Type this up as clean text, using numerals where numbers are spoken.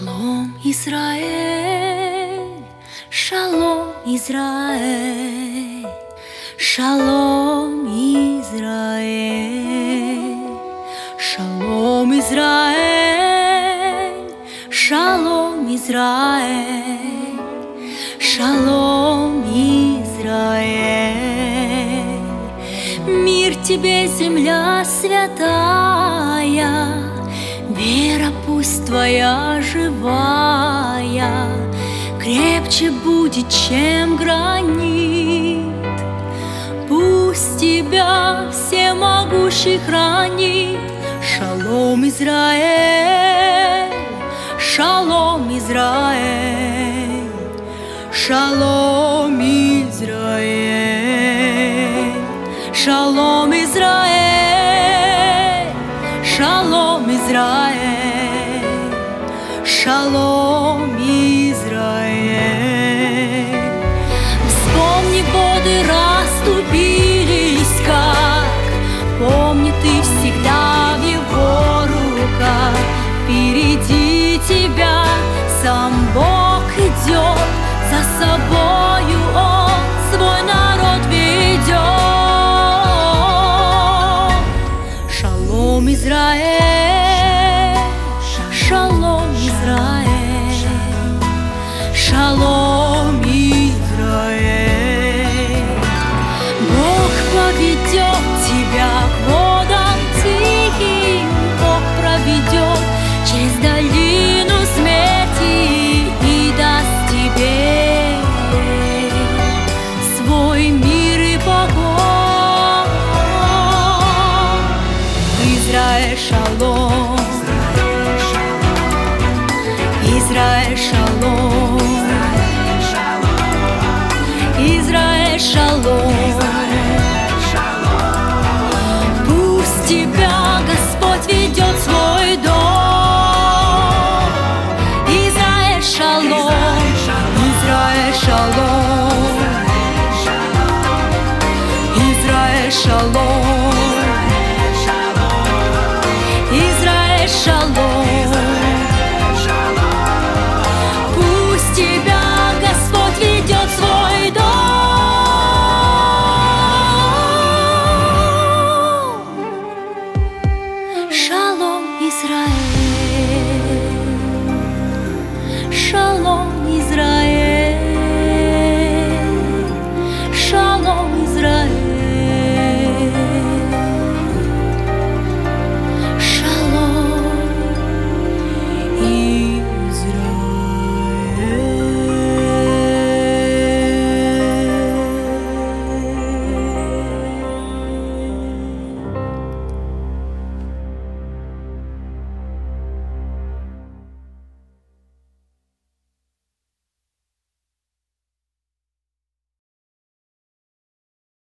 Шалом, Израиль, шалом, Израиль, шалом, Израиль, шалом, Израиль, шалом, Израиль, шалом, Израиль. Мир тебе, земля святая, вера пусть твоя живая, крепче будет, чем гранит. Пусть тебя всемогущий хранит. Шалом, Израиль, шалом, Израиль, шалом, Израиль, шалом, Израиль, шалом, Израиль, шалом, Израиль. Вспомни, воды расступились, как помни, ты всегда в его руках. Впереди тебя сам Бог идет, за собою Он свой народ ведет. Шалом, Израиль, шалом, Израиль, шалом, Израиль. Бог поведет тебя к водам тихим, Бог проведет через долину смерти и даст тебе свой мир и покой. Израиль, шалом, Израиль, шалом, Израиль, шалом. Пусть тебя Господь ведет в свой дом. Израиль, шалом, Израиль, шалом, Израиль, шалом, Израиль, шалом. Пусть тебя Господь ведет в свой дом. Шалом, Израиль.